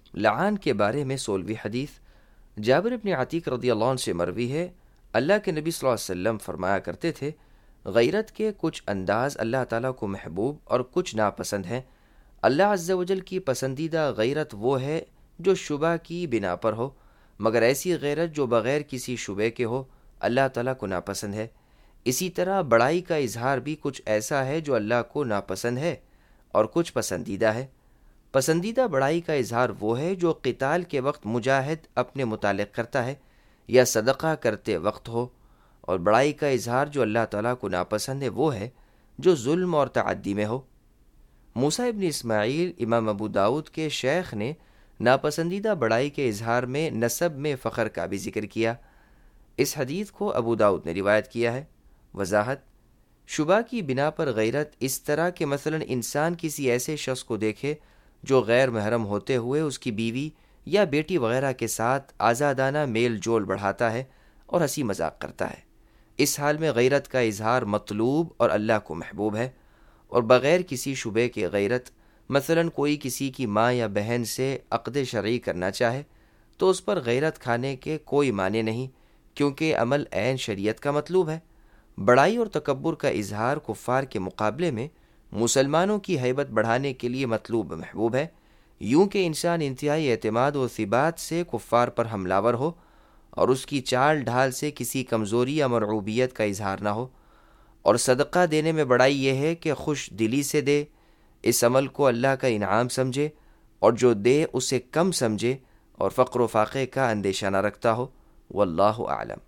لعان کے بارے میں 16ویں حدیث جابر بن عتیق رضی اللہ عنہ سے مروی ہے، اللہ کے نبی صلی اللہ علیہ وسلم فرمایا کرتے تھے، غیرت کے کچھ انداز اللہ تعالیٰ کو محبوب اور کچھ ناپسند ہیں۔ اللہ عز و جل کی پسندیدہ غیرت وہ ہے جو شبہ کی بنا پر ہو، مگر ایسی غیرت جو بغیر کسی شبے کے ہو اللہ تعالیٰ کو ناپسند ہے۔ اسی طرح بڑائی کا اظہار بھی کچھ ایسا ہے جو اللہ کو ناپسند ہے اور کچھ پسندیدہ ہے۔ پسندیدہ بڑائی کا اظہار وہ ہے جو قتال کے وقت مجاہد اپنے متعلق کرتا ہے یا صدقہ کرتے وقت ہو، اور بڑائی کا اظہار جو اللہ تعالیٰ کو ناپسند ہے وہ ہے جو ظلم اور تعدی میں ہو۔ موسیٰ ابن اسماعیل امام ابو داؤد کے شیخ نے ناپسندیدہ بڑائی کے اظہار میں نسب میں فخر کا بھی ذکر کیا۔ اس حدیث کو ابو داؤد نے روایت کیا ہے۔ وضاحت: شبہ کی بنا پر غیرت اس طرح کہ مثلا انسان کسی ایسے شخص کو دیکھے جو غیر محرم ہوتے ہوئے اس کی بیوی یا بیٹی وغیرہ کے ساتھ آزادانہ میل جول بڑھاتا ہے اور ہنسی مذاق کرتا ہے، اس حال میں غیرت کا اظہار مطلوب اور اللہ کو محبوب ہے۔ اور بغیر کسی شبے کے غیرت، مثلا کوئی کسی کی ماں یا بہن سے عقد شرعی کرنا چاہے تو اس پر غیرت کھانے کے کوئی معنی نہیں، کیونکہ عمل عین شریعت کا مطلوب ہے۔ بڑائی اور تکبر کا اظہار کفار کے مقابلے میں مسلمانوں کی ہیبت بڑھانے کے لیے مطلوب محبوب ہے، یوں کہ انسان انتہائی اعتماد و ثبات سے کفار پر حملہ ور ہو اور اس کی چال ڈھال سے کسی کمزوری یا مرعوبیت کا اظہار نہ ہو۔ اور صدقہ دینے میں بڑائی یہ ہے کہ خوش دلی سے دے، اس عمل کو اللہ کا انعام سمجھے، اور جو دے اسے کم سمجھے اور فقر و فاقے کا اندیشہ نہ رکھتا ہو۔ واللہ اعلم۔